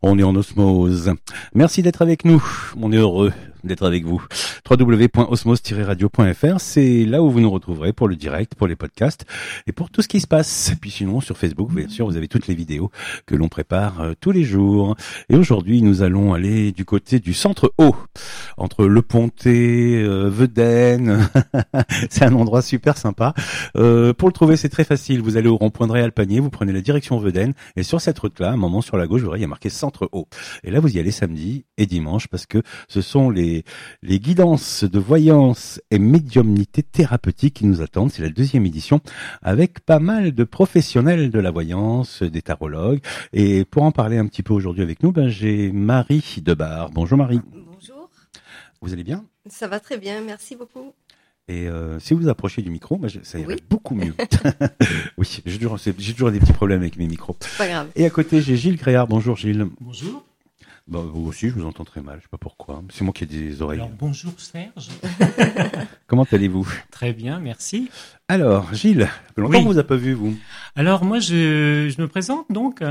On est en osmose. Merci d'être avec nous. On est heureux d'être avec vous. www.osmose-radio.fr, c'est là où vous nous retrouverez pour le direct, pour les podcasts et pour tout ce qui se passe. Et puis sinon, sur Facebook, bien sûr, vous avez toutes les vidéos que l'on prépare tous les jours. Et aujourd'hui, nous allons aller du côté du centre haut, entre Le Pontet, Vedène. C'est un endroit super sympa. Pour le trouver, c'est très facile. Vous allez au rond-point de Réal-Panier, vous prenez la direction Vedène et sur cette route-là, à un moment sur la gauche, vous verrez, il y a marqué centre haut. Et là, vous y allez samedi et dimanche parce que ce sont les guidances de voyance et médiumnité thérapeutique qui nous attendent. C'est la 2e édition avec pas mal de professionnels de la voyance, des tarologues. Et pour en parler un petit peu aujourd'hui avec nous, j'ai Marie Debar. Bonjour Marie. Bonjour. Vous allez bien ? Ça va très bien, merci beaucoup. Et si vous approchez du micro, ça irait beaucoup mieux. Oui, j'ai toujours des petits problèmes avec mes micros. Pas grave. Et à côté, j'ai Gilles Gréard. Bonjour Gilles. Bonjour. Vous aussi, je vous entends très mal. Je sais pas pourquoi. C'est moi qui ai des oreilles. Alors, bonjour Serge. Comment allez-vous ? Très bien, merci. Alors, Gilles, ça fait longtemps qu'on vous a pas vu, vous. Alors, moi, je me présente donc.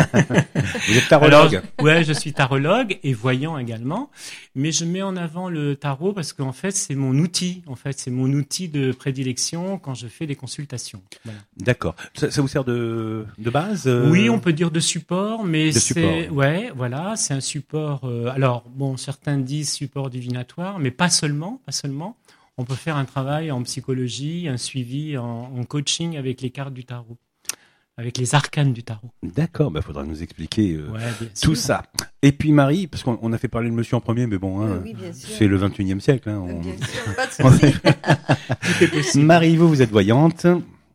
Vous êtes tarologue. Ouais, je suis tarologue et voyant également. Mais je mets en avant le tarot parce qu'en fait, c'est mon outil. En fait, c'est mon outil de prédilection quand je fais des consultations. Voilà. D'accord. Ça vous sert de base Oui, on peut dire de support, mais support. Ouais, voilà, c'est un support. Alors, bon, certains disent support divinatoire, mais pas seulement. On peut faire un travail en psychologie, un suivi en coaching avec les cartes du tarot, avec les arcanes du tarot. D'accord, faudra nous expliquer tout sûr. ça. Et puis Marie, parce qu'on a fait parler de monsieur en premier, mais bon, oui, bien sûr. c'est le 21e siècle. Bien sûr, pas de souci. Tout est possible. Marie, vous êtes voyante.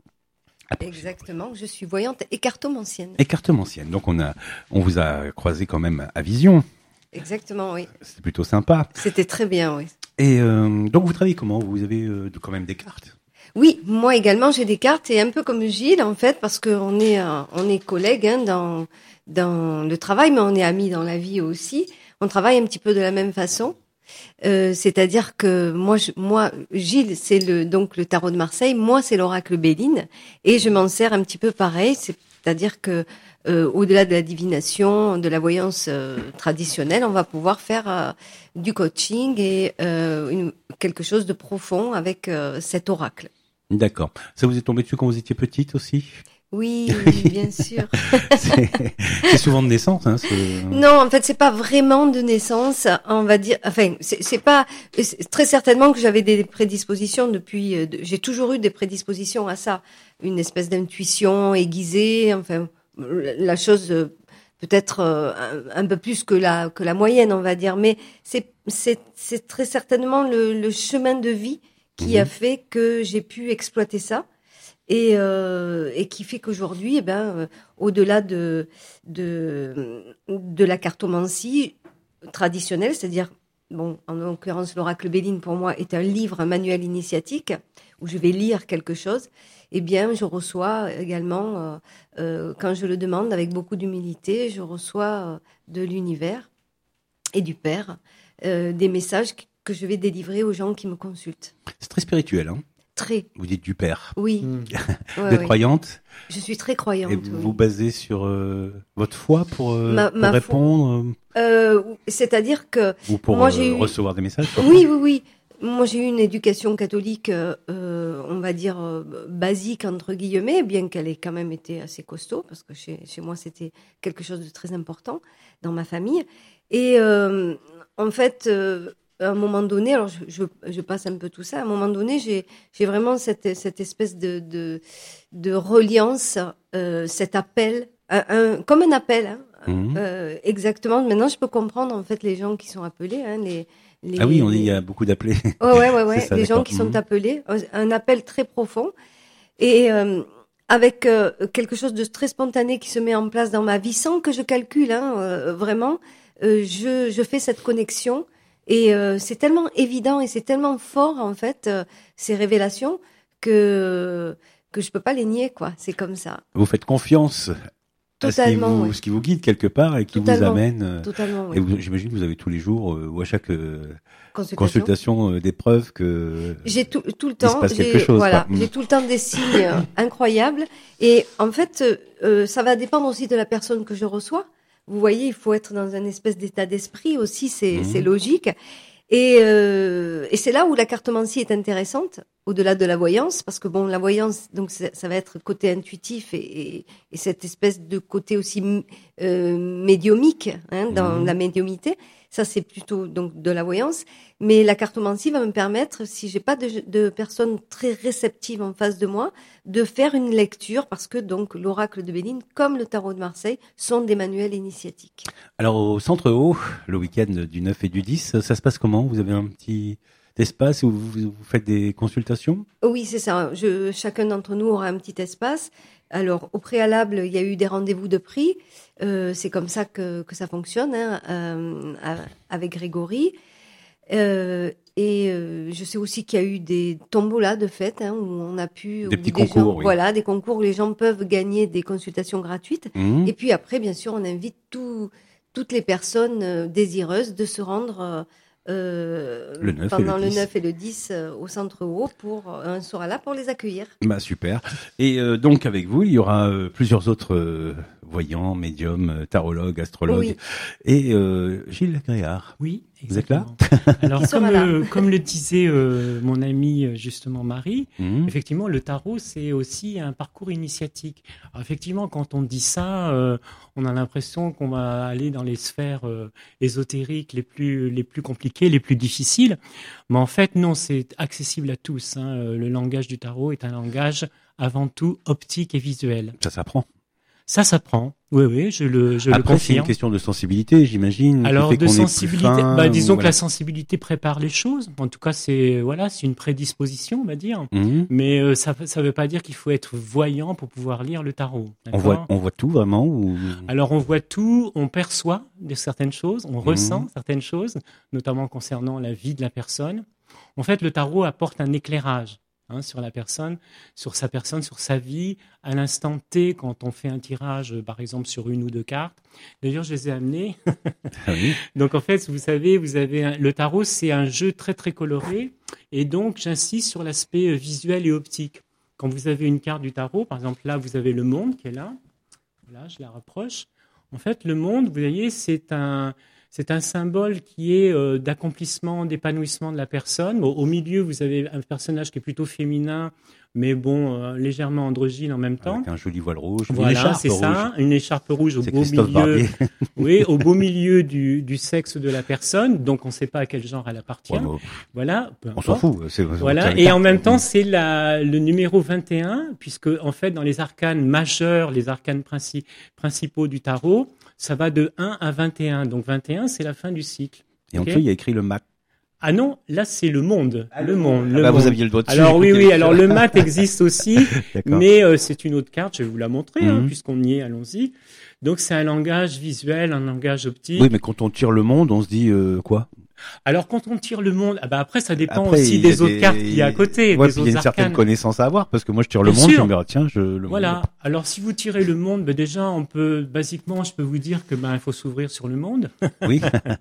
Exactement, je suis voyante et cartomancienne. Et cartomancienne. Donc on vous a croisé quand même à Vision. Exactement, oui. C'était plutôt sympa. C'était très bien, oui. Et donc vous travaillez comment ? Vous avez quand même des cartes ? Oui, moi également j'ai des cartes et un peu comme Gilles en fait parce qu'on est collègues dans le travail, mais on est amis dans la vie aussi. On travaille un petit peu de la même façon. C'est-à-dire que moi, Gilles, c'est le tarot de Marseille. Moi, c'est l'oracle Béline, et je m'en sers un petit peu pareil. C'est-à-dire que au-delà de la divination, de la voyance traditionnelle, on va pouvoir faire du coaching et quelque chose de profond avec cet oracle. D'accord. Ça vous est tombé dessus quand vous étiez petite aussi ? Oui, bien sûr. C'est souvent de naissance, hein. Non, en fait, c'est pas vraiment de naissance. On va dire, enfin, c'est pas très certainement que j'avais des prédispositions depuis. J'ai toujours eu des prédispositions à ça, une espèce d'intuition aiguisée. Enfin, la chose peut-être un peu plus que la moyenne, on va dire. Mais c'est très certainement le chemin de vie qui a fait que j'ai pu exploiter ça. Et qui fait qu'aujourd'hui, au-delà de la cartomancie traditionnelle, c'est-à-dire, bon, en l'occurrence, l'oracle Béline pour moi est un livre, un manuel initiatique où je vais lire quelque chose. Eh bien, je reçois également, quand je le demande avec beaucoup d'humilité, je reçois de l'univers et du Père des messages que je vais délivrer aux gens qui me consultent. C'est très spirituel, hein. Très. Vous dites du Père. Oui. Vous êtes croyante ? Je suis très croyante. Et vous vous basez sur votre foi pour ma répondre c'est-à-dire que ou pour moi, recevoir des messages ? Oui. Moi, j'ai eu une éducation catholique, on va dire basique entre guillemets, bien qu'elle ait quand même été assez costaud, parce que chez moi, c'était quelque chose de très important dans ma famille. Et en fait. À un moment donné, alors je passe un peu tout ça. À un moment donné, j'ai vraiment cette espèce de reliance, cet appel, comme un appel. Exactement. Maintenant, je peux comprendre en fait les gens qui sont appelés. Ah oui, on dit il y a beaucoup d'appelés. Ouais. Ça, les gens qui sont appelés, un appel très profond et avec quelque chose de très spontané qui se met en place dans ma vie sans que je calcule. Vraiment, je fais cette connexion. Et c'est tellement évident et c'est tellement fort en fait ces révélations que je peux pas les nier quoi. C'est comme ça. Vous faites confiance à ce qui vous guide quelque part et qui vous amène. Totalement. Oui. Et j'imagine que vous avez tous les jours ou à chaque consultation des preuves que j'ai tout le temps. Il se passe quelque chose. Voilà, j'ai tout le temps des signes incroyables. Et en fait, ça va dépendre aussi de la personne que je reçois. vous voyez, il faut être dans un espèce d'état d'esprit aussi, c'est logique. Et c'est là où la cartomancie est intéressante, au-delà de la voyance, parce que bon, la voyance, donc ça va être côté intuitif et cette espèce de côté aussi médiumique, dans la médiumité. Ça, c'est plutôt donc de la voyance. Mais la cartomancie va me permettre, si j'ai pas de personnes très réceptives en face de moi, de faire une lecture, parce que donc l'oracle de Béline, comme le tarot de Marseille, sont des manuels initiatiques. Alors au Centre Haut, le week-end du 9 et du 10, ça se passe comment? Vous avez un petit espace où vous faites des consultations? Oui, c'est ça. Chacun d'entre nous aura un petit espace. Alors, au préalable, il y a eu des rendez-vous de prix. C'est comme ça que ça fonctionne, avec Grégory. Je sais aussi qu'il y a eu des tombolas de fait, où on a pu... Des petits concours, oui. Voilà, des concours où les gens peuvent gagner des consultations gratuites. Et puis après, bien sûr, on invite toutes les personnes désireuses de se rendre... pendant le 9 et le 10 au Centre Haut on sera là pour les accueillir. Bah super. Et donc avec vous, il y aura plusieurs autres voyants, médiums, tarologues, astrologues. Oui. Et Gilles Gréard. Oui, vous êtes là? Alors comme le disait mon ami justement Marie, effectivement le tarot c'est aussi un parcours initiatique. Alors, effectivement quand on dit ça, on a l'impression qu'on va aller dans les sphères ésotériques les plus compliquées, les plus difficiles. Mais en fait non, c'est accessible à tous. Le langage du tarot est un langage avant tout optique et visuel. Ça s'apprend. Ça s'apprend. Oui, je le confirme. C'est une question de sensibilité, j'imagine. Alors de sensibilité, disons que la sensibilité prépare les choses. En tout cas, c'est une prédisposition, on va dire. Mais ça veut pas dire qu'il faut être voyant pour pouvoir lire le tarot. On voit tout vraiment ou... Alors on voit tout, on perçoit certaines choses, on ressent certaines choses, notamment concernant la vie de la personne. En fait, le tarot apporte un éclairage. Sur la personne, sur sa vie, à l'instant T, quand on fait un tirage, par exemple, sur une ou deux cartes. D'ailleurs, je les ai amenées. Oui. Donc, en fait, vous savez, le tarot, c'est un jeu très, très coloré. Et donc, j'insiste sur l'aspect visuel et optique. Quand vous avez une carte du tarot, par exemple, là, vous avez le monde qui est là. Voilà, je la rapproche. En fait, le monde, vous voyez, c'est un symbole qui est d'accomplissement, d'épanouissement de la personne. Au milieu, vous avez un personnage qui est plutôt féminin, mais légèrement androgyne en même temps. Avec un joli voile rouge. Voilà, c'est ça, une écharpe rouge au beau milieu. Oui, au beau milieu du sexe de la personne. Donc, on ne sait pas à quel genre elle appartient. Voilà. On s'en fout. Voilà. Et en même temps, c'est le numéro 21, puisque, en fait, dans les arcanes majeurs, les arcanes principaux du tarot, ça va de 1 à 21. Donc 21, c'est la fin du cycle. Et en dessous, il y a écrit le mat. Ah non, là c'est le monde. Le monde. Vous aviez le doigt dessus. Alors oui. Alors le mat existe aussi, mais c'est une autre carte. Je vais vous la montrer, puisqu'on y est. Allons-y. Donc c'est un langage visuel, un langage optique. Oui, mais quand on tire le monde, on se dit quoi? Alors quand on tire le monde, après ça dépend aussi des autres cartes qu'il y a à côté. Ouais, il y a une certaine connaissance à avoir, parce que moi je tire le monde, je me dis tiens, voilà. Monde. Alors si vous tirez le monde, déjà basiquement, je peux vous dire que il faut s'ouvrir sur le monde. Oui.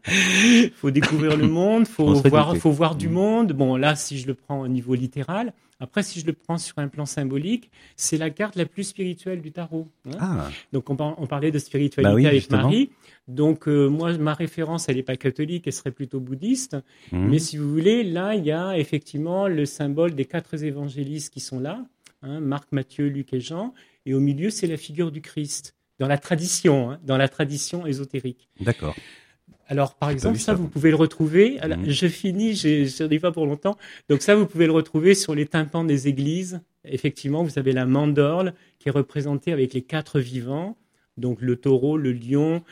Faut découvrir le monde, faut voir du monde. Bon là, si je le prends au niveau littéral. Après, si je le prends sur un plan symbolique, c'est la carte la plus spirituelle du tarot. Donc, on parlait de spiritualité avec justement. Marie. Donc, moi, ma référence, elle n'est pas catholique, elle serait plutôt bouddhiste. Mais si vous voulez, là, il y a effectivement le symbole des 4 évangélistes qui sont là. Marc, Matthieu, Luc et Jean. Et au milieu, c'est la figure du Christ. Dans la tradition ésotérique. D'accord. Alors, par exemple, ça, vous pouvez le retrouver. Alors, je finis, je dis pas pour longtemps. Donc ça, vous pouvez le retrouver sur les tympans des églises. Effectivement, vous avez la mandorle qui est représentée avec les 4 vivants. Donc le taureau, le lion,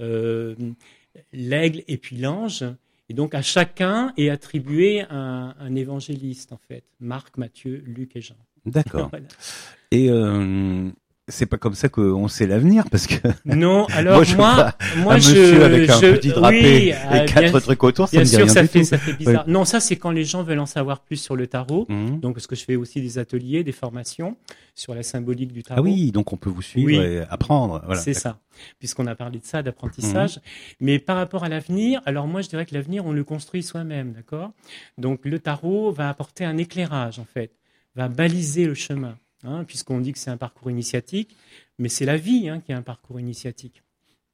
l'aigle et puis l'ange. Et donc à chacun est attribué un évangéliste, en fait. Marc, Matthieu, Luc et Jean. D'accord. Voilà. Et c'est pas comme ça qu'on sait l'avenir, parce que non. Alors moi, monsieur avec un petit drapé et 4 trucs autour, ça me dit rien du tout. Ça fait bizarre. Ouais. Non, ça c'est quand les gens veulent en savoir plus sur le tarot. Donc parce que je fais aussi des ateliers, des formations sur la symbolique du tarot. Ah oui, donc on peut vous suivre et apprendre. Voilà. C'est ça. Puisqu'on a parlé de ça, d'apprentissage. Mais par rapport à l'avenir, alors moi je dirais que l'avenir on le construit soi-même, d'accord. Donc le tarot va apporter un éclairage en fait, va baliser le chemin. Puisqu'on dit que c'est un parcours initiatique, mais c'est la vie qui est un parcours initiatique.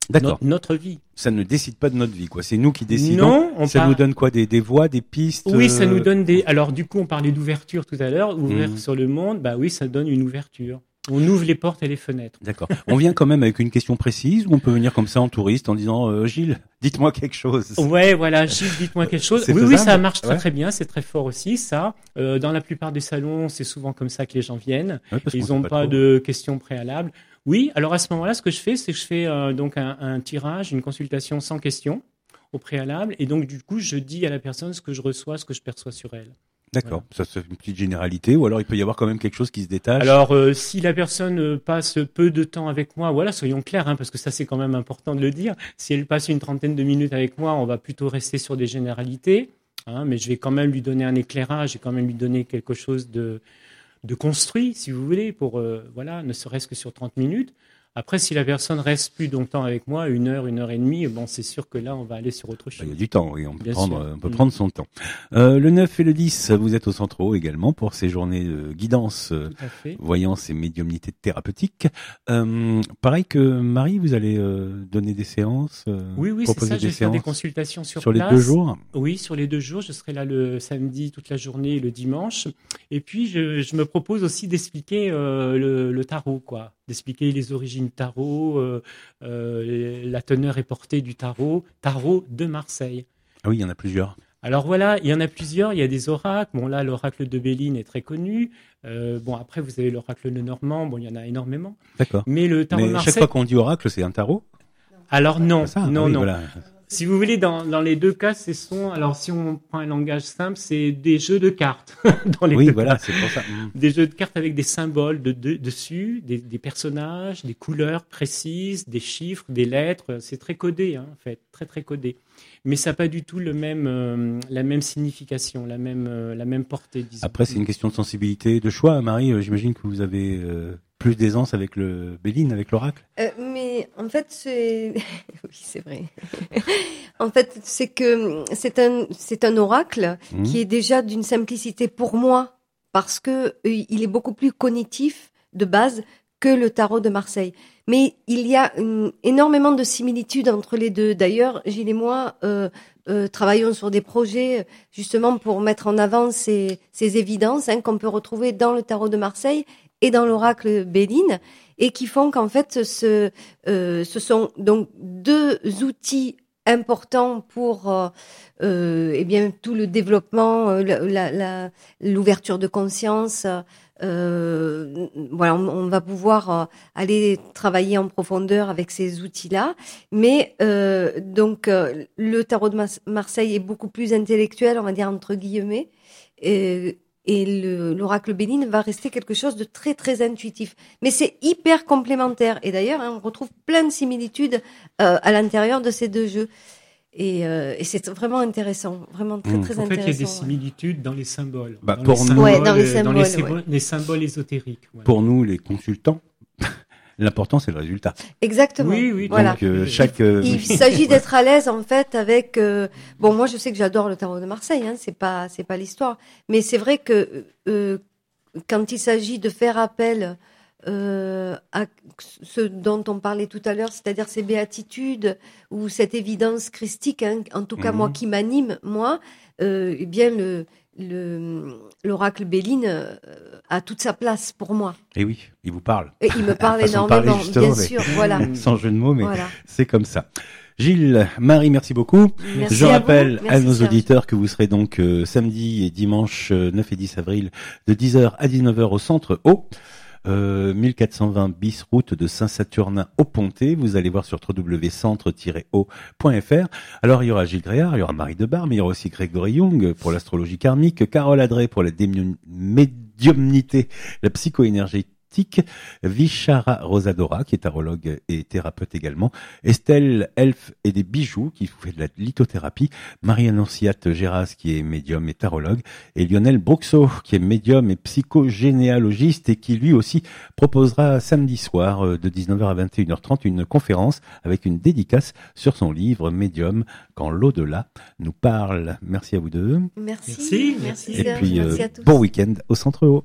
D'accord. Notre vie. Ça ne décide pas de notre vie, quoi. C'est nous qui décidons. Non, ça nous donne quoi, des voies, des pistes? Oui, ça nous donne des. Alors du coup, on parlait d'ouverture tout à l'heure, ouvert sur le monde. Bah oui, ça donne une ouverture. On ouvre les portes et les fenêtres. D'accord. On vient quand même avec une question précise ou on peut venir comme ça en touriste en disant Gilles, dites-moi quelque chose. Ouais, voilà, Gilles, dites-moi quelque chose. C'est Oui, faisable, ça marche très ouais. très bien, c'est très fort aussi ça. Dans la plupart des salons, c'est souvent comme ça que les gens viennent. Ouais, parce qu'on Ils sait n'ont pas trop. de questions préalables. Oui, alors à ce moment-là, ce que je fais, c'est que je fais donc un tirage, une consultation sans questions au préalable, et donc du coup, je dis à la personne ce que je reçois, ce que je perçois sur elle. D'accord. Ça c'est une petite généralité ou alors il peut y avoir quand même quelque chose qui se détache. Alors, si la personne passe peu de temps avec moi, voilà, soyons clairs, hein, parce que ça c'est quand même important de le dire. Si elle passe une trentaine de minutes avec moi, on va plutôt rester sur des généralités, hein, mais je vais quand même lui donner un éclairage et quand même lui donner quelque chose de construit, si vous voulez, pour voilà, ne serait-ce que sur 30 minutes. Après, si la personne reste plus longtemps avec moi, 1 heure et demie, bon, c'est sûr que là, on va aller sur autre chose. Il y a du temps, oui, on peut Bien prendre, sûr. on peut prendre son temps. Le 9 et le 10, vous êtes au Centre également pour ces journées de guidance, Tout à fait. voyance et médiumnité thérapeutique. Pareil que Marie, vous allez donner des séances, Oui, c'est proposer ça, je vais des faire des séances consultations sur sur les place. 2 jours. Oui, sur les 2 jours, je serai là le samedi toute la journée et le dimanche. Et puis, je me propose aussi d'expliquer le tarot, quoi. D'expliquer les origines du tarot, la teneur et portée du tarot de Marseille. Ah oui, il y en a plusieurs. Alors voilà, il y en a plusieurs. Il y a des oracles. Bon, là, l'oracle de Béline est très connu. Bon, après, vous avez l'oracle de Normand. Bon, il y en a énormément. D'accord. Mais le tarot de Mais Marseille. chaque fois qu'on dit oracle, c'est un tarot. Alors non, C'est ça. non, Ah oui, non. Voilà. Si vous voulez, dans les 2 cas, alors si on prend un langage simple, c'est des jeux de cartes. Dans les Oui, 2 voilà, cas. c'est pour ça. Des jeux de cartes avec des symboles dessus, des personnages, des couleurs précises, des chiffres, des lettres. C'est très codé, hein, en fait, très très codé. Mais ça n'a pas du tout la même signification, la même portée, disons. Après, c'est une question de sensibilité, de choix. Marie, j'imagine que vous avez plus d'aisance avec le Béline, avec l'oracle. Mais en fait, c'est oui, c'est vrai. En fait, c'est que c'est un oracle qui est déjà d'une simplicité pour moi parce que il est beaucoup plus cognitif de base que le tarot de Marseille. Mais il y a énormément de similitudes entre les deux. D'ailleurs, Gilles et moi travaillons sur des projets justement pour mettre en avant ces évidences qu'on peut retrouver dans le tarot de Marseille et dans l'oracle Béline, et qui font qu'en fait, ce sont donc 2 outils importants pour eh bien tout le développement, l'ouverture de conscience. Voilà, on va pouvoir aller travailler en profondeur avec ces outils-là. Mais donc le tarot de Marseille est beaucoup plus intellectuel, on va dire entre guillemets. Et l'oracle Béline va rester quelque chose de très très intuitif. Mais c'est hyper complémentaire. Et d'ailleurs, on retrouve plein de similitudes à l'intérieur de ces 2 jeux. Et c'est vraiment intéressant, vraiment très très En fait, intéressant. il y a des similitudes dans les symboles. Bah, dans pour les nous- symboles, Ouais, dans les dans les symboles, symboles, les symboles ésotériques. Voilà. Pour nous, les consultants, l'important, c'est le résultat. Exactement. Oui, Voilà. Donc, chaque... Il s'agit d'être à l'aise en fait avec. Bon, moi je sais que j'adore le tarot de Marseille, hein, c'est pas l'histoire, mais c'est vrai que quand il s'agit de faire appel à ce dont on parlait tout à l'heure, c'est-à-dire ces béatitudes ou cette évidence christique, hein, en tout cas moi qui m'anime, moi, eh bien l'oracle Béline a toute sa place pour moi. Et oui, il vous parle. Et il me parle Façon de parler, énormément, justement, bien mais- sûr, voilà. Sans jeu de mots, mais Voilà. c'est comme ça. Gilles, Marie, merci beaucoup. Merci Je à vous. rappelle à Merci, nos Serge. auditeurs que vous serez donc samedi et dimanche 9 et 10 avril de 10h à 19h au Centre Haut. 1420 bis route de Saint-Saturnin au Pontet. Vous allez voir sur www.centre-haut.fr. Alors, il y aura Gilles Gréard, il y aura Marie Debar, mais il y aura aussi Grégory Jung pour l'astrologie karmique, Carole Adré pour la médiumnité, la psychoénergétique, Vishara Rosadora, qui est tarologue et thérapeute également, Estelle Elf et des bijoux, qui fait de la lithothérapie, Marie-Annonciate Géras, qui est médium et tarologue, et Lionel Bruxo, qui est médium et psychogénéalogiste, et qui lui aussi proposera samedi soir, de 19h à 21h30, une conférence avec une dédicace sur son livre Médium, quand l'au-delà nous parle. Merci à vous deux. Merci. Merci. Merci Et Serge, puis, merci à tous. bon week-end au Centre Haut.